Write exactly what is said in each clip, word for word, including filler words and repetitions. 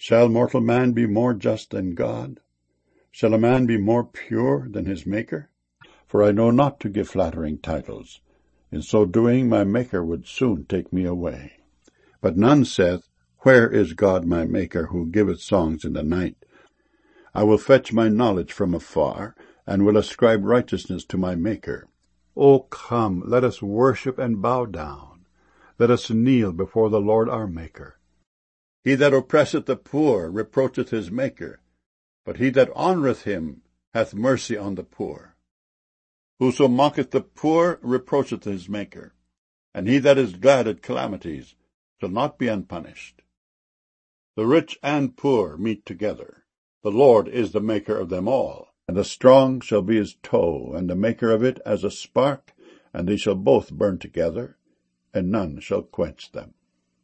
Shall mortal man be more just than God? Shall a man be more pure than his Maker? For I know not to give flattering titles. In so doing my Maker would soon take me away. But none saith, Where is God my Maker, who giveth songs in the night? I will fetch my knowledge from afar, and will ascribe righteousness to my Maker. O come, let us worship and bow down. Let us kneel before the Lord our Maker. He that oppresseth the poor reproacheth his Maker, but he that honoureth him hath mercy on the poor. Whoso mocketh the poor reproacheth his Maker, and he that is glad at calamities shall not be unpunished. The rich and poor meet together. The Lord is the Maker of them all. And the strong shall be his toe, and the maker of it as a spark, and they shall both burn together, and none shall quench them.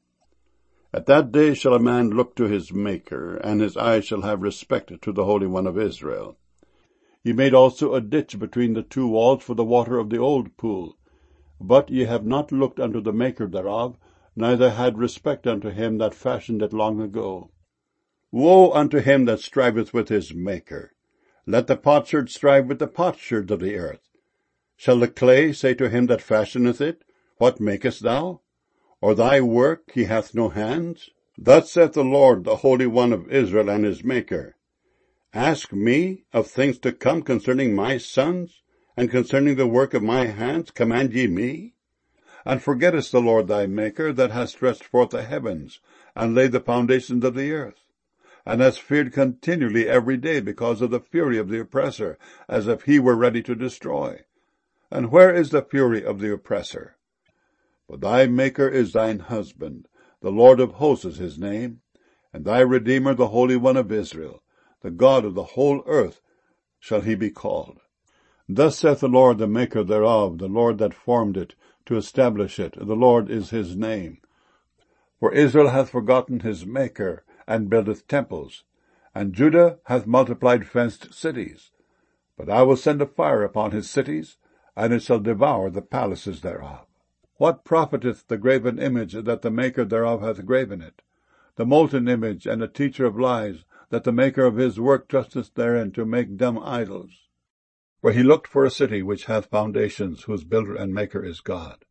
At that day shall a man look to his Maker, and his eye shall have respect to the Holy One of Israel. Ye made also a ditch between the two walls for the water of the old pool, but ye have not looked unto the Maker thereof, neither had respect unto him that fashioned it long ago. Woe unto him that striveth with his Maker! Let the potsherd strive with the potsherds of the earth. Shall the clay say to him that fashioneth it, What makest thou? Or thy work, he hath no hands? Thus saith the Lord, the Holy One of Israel and his Maker. Ask me of things to come concerning my sons, and concerning the work of my hands command ye me? And forgettest the Lord thy Maker, that hast stretched forth the heavens, and laid the foundations of the earth, and hast feared continually every day because of the fury of the oppressor, as if he were ready to destroy. And where is the fury of the oppressor? For thy Maker is thine husband, the Lord of hosts is his name, and thy Redeemer the Holy One of Israel, the God of the whole earth shall he be called. Thus saith the Lord, the Maker thereof, the Lord that formed it, to establish it, the Lord is his name. For Israel hath forgotten his Maker, and buildeth temples, and Judah hath multiplied fenced cities. But I will send a fire upon his cities, and it shall devour the palaces thereof. What profiteth the graven image that the Maker thereof hath graven it? The molten image and the teacher of lies, that the Maker of his work trusteth therein to make dumb idols. For he looked for a city which hath foundations, whose builder and maker is God.